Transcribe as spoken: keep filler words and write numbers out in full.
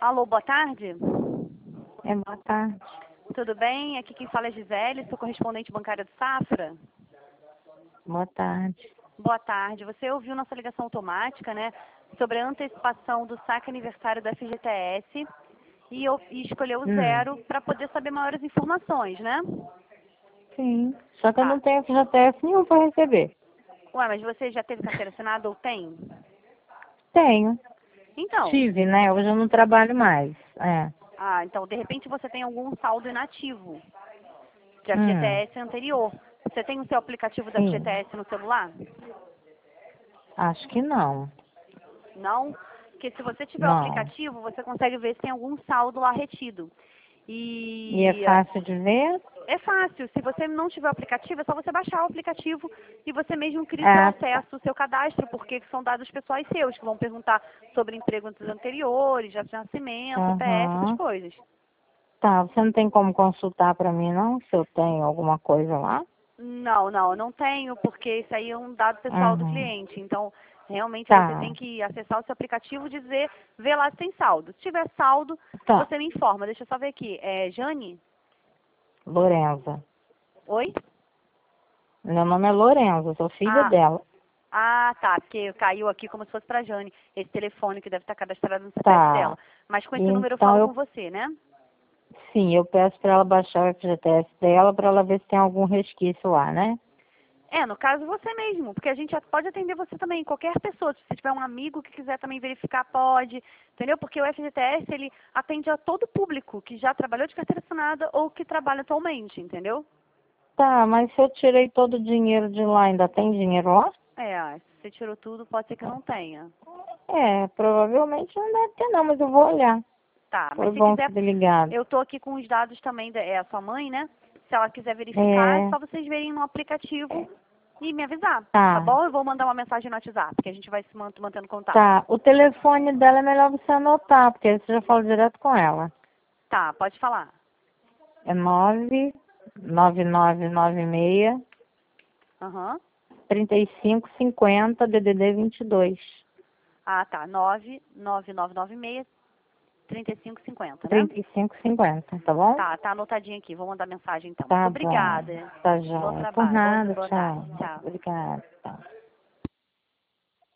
Alô, boa tarde. É, boa tarde. Tudo bem? Aqui quem fala é Gisele, sou correspondente bancária do Safra. Boa tarde. Boa tarde. Você ouviu nossa ligação automática, né, sobre a antecipação do saque aniversário do F G T S e, eu, e escolheu o Hum. zero para poder saber maiores informações, né? Sim. Só que eu Tá. não tenho F G T S nenhum para receber. Ué, mas você já teve carteira assinada ou tem? Tenho. Então, Tive, né? Hoje eu não trabalho mais. É. ah, então de repente você tem algum saldo inativo de Hum. F G T S anterior. Você tem o seu aplicativo da Sim. F G T S no celular? Acho que não. Não? Porque se você tiver o Não. aplicativo, você consegue ver se tem algum saldo lá retido. E é E fácil de ver? é fácil. Se você não tiver o aplicativo, é só você baixar o aplicativo e você mesmo cria o seu É, tá. acesso, o seu cadastro, porque são dados pessoais seus, que vão perguntar sobre empregos anteriores, já de nascimento, C P F, essas Uhum. coisas. Tá, você não tem como consultar para mim, não? Se eu tenho alguma coisa lá? Não, não, eu não tenho, porque isso aí é um dado pessoal do Uhum. cliente. Então, realmente você tem Tá. que acessar o seu aplicativo e dizer, ver lá se tem saldo. Se tiver saldo, Tá. você me informa. Deixa eu só ver aqui. É Jane? Lorenza. Oi? Meu nome é Lorenza, sou filha Ah, dela. ah, tá, porque caiu aqui como se fosse pra Jane, esse telefone que deve estar cadastrado no C P F Tá. dela. Mas com esse número eu Então falo eu com você, né? Sim, eu peço para ela baixar o F G T S dela para ela ver se tem algum resquício lá, né? É, no caso você mesmo, porque a gente pode atender você também, qualquer pessoa. Se você tiver um amigo que quiser também verificar, pode, entendeu? Porque o F G T S, ele atende a todo público que já trabalhou de carteira assinada ou que trabalha atualmente, entendeu? Tá, mas se eu tirei todo o dinheiro de lá, ainda tem dinheiro lá? É, se você tirou tudo, pode ser que não tenha. É, provavelmente não deve ter não, mas eu vou olhar. Tá, mas Foi se bom quiser, ter ligado. eu tô aqui com os dados também, da, é a sua mãe, né? Se ela quiser verificar, é É, só vocês verem no aplicativo e me avisar, tá tá, bom? Eu vou mandar uma mensagem no WhatsApp, que a gente vai se man- mantendo contato. tá. O telefone dela é melhor você anotar, porque aí você já fala direto com ela. Tá, pode falar. É nove nove nove nove seis Aham. trinta e cinco cinquenta D D D vinte e dois. Ah, tá. nove nove nove nove seis, trinta e cinco cinquenta, né? trinta e cinco cinquenta, tá bom? Tá, tá anotadinho aqui. Vou mandar mensagem então. Muito Tá bom. obrigada. Tá Bom joia. Por trabalho. Boa, nada, boa tarde. tchau. Tchau. Obrigada. Tchau.